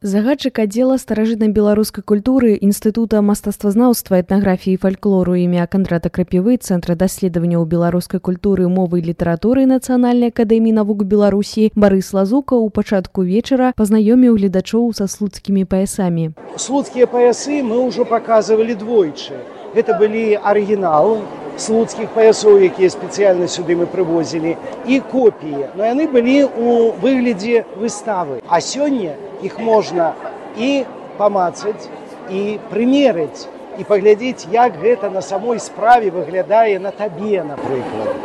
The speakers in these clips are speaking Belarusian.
Загадчык аддзела старажытна-беларускай культуры Інстытута мастацтвазнаўства, этнаграфіі і фальклору імя Кандрата Крапівы Цэнтра даследаванняў беларускай культуры, мовы і літаратуры Нацыянальнай акадэміі навук Беларусі Барыс Лазука ў пачатку вечара пазнаёміў гледачоў са слуцкімі паясамі. Слуцкія паясы мы ўжо паказвалі двойчы. Гэта былі арыгіналы слуцкіх паясоў, якія спецыяльна сюды мы прывозілі, і копіі. Но яны былі ў выглядзе выставы. А сёння іх можна і памацаць, і прымерыць, і паглядзець, як гэта на самой справе выглядае на табе, напрыклад.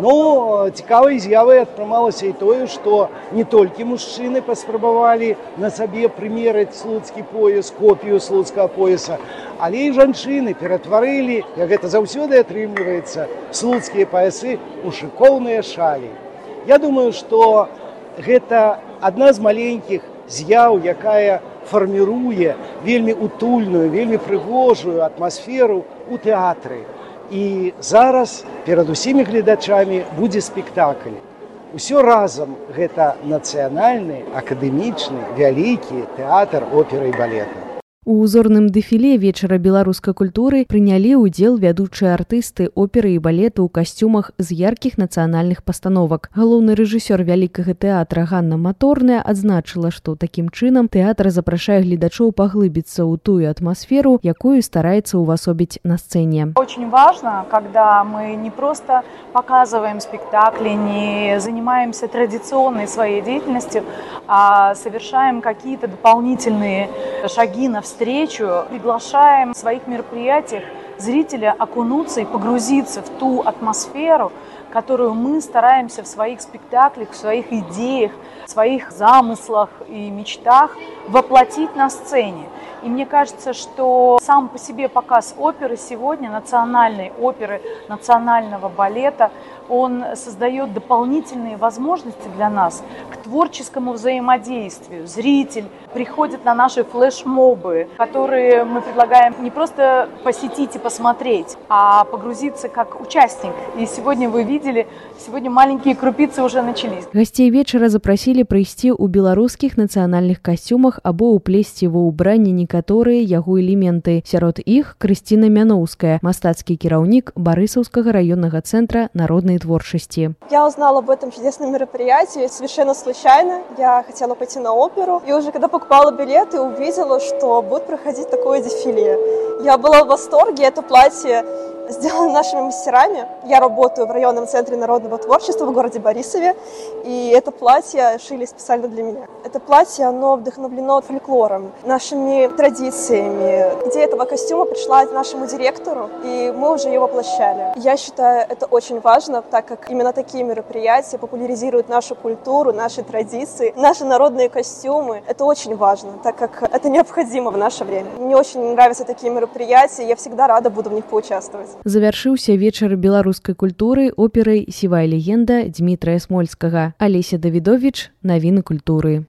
Ну, цікавай з'явай атрымалася і тое, што не толькі мужчыны паспрабавалі на сабе прымерыць слуцкі пояс, копію слуцкага пояса, але і жанчыны ператварылі, як гэта заўсёды атрымліваецца, слуцкія паясы ў шыкоўныя шалі. Я думаю, што гэта адна з маленькіх з'яў, якая фарміруе вельмі утульную, вельмі прыгожую атмасферу ў тэатры. І зараз перад усімі гледачамі будзе спектакль. Усё разам гэта нацыянальны, акадэмічны, вялікі тэатр оперы і балета. У узорным дэфіле вечара беларускай культуры прынялі ўдзел вядучыя артысты оперы і балета ў касцюмах з яркіх нацыянальных пастановак. Галоўны рэжысёр вялікага тэатра Ганна Маторная адзначыла, што такім чынам тэатр запрашае гледачоў паглыбіцца ў тую атмасферу, якую стараецца ўвасобіць на сцэне. Очень важно, когда мы не просто показываем спектакли, не занимаемся традиционной своей деятельностью, а совершаем какие-то дополнительные шаги навстречу, приглашаем в своих мероприятиях зрителя окунуться и погрузиться в ту атмосферу, которую мы стараемся в своих спектаклях, в своих идеях, в своих замыслах и мечтах воплотить на сцене. И мне кажется, что сам по себе показ оперы сегодня, национальной оперы, национального балета, он создает дополнительные возможности для нас к творческому взаимодействию. Зритель приходит на наши флешмобы, которые мы предлагаем не просто посетить и посмотреть, а погрузиться как участник. И сегодня вы видели, сегодня маленькие крупицы уже начались. Гостей вечара запросили прыйсці ў беларускіх нацыянальных касцюмах або ўплесці ва ўбранне некаторыя яго элементы. Сярод іх Крысціна Мяноўская, мастацкі кіраўнік Барысаўскага раённага цэнтра народнай творчасти. Я узнала об этом чудесном мероприятии совершенно случайно. Я хотела пойти на оперу, и уже когда покупала билеты, увидела, что будет проходить такое дефиле. Я была в восторге. Это платье сделано нашими мастерами. Я работаю в районном центре народного творчества в городе Борисове, и это платье шили специально для меня. Это платье, оно вдохновлено фольклором, нашими традициями. Идея этого костюма пришла к нашему директору, и мы уже ее воплощали. Я считаю, это очень важно, так как именно такие мероприятия популяризируют нашу культуру, наши традиции, наши народные костюмы. Это очень важно, так как это необходимо в наше время. Мне очень нравятся такие мероприятия, я всегда рада буду в них поучаствовать. Завяршыўся вечар беларускай культуры операй «Сівая легенда» Дмітрая Смольскага. Алеся Давідовіч, навіны культуры.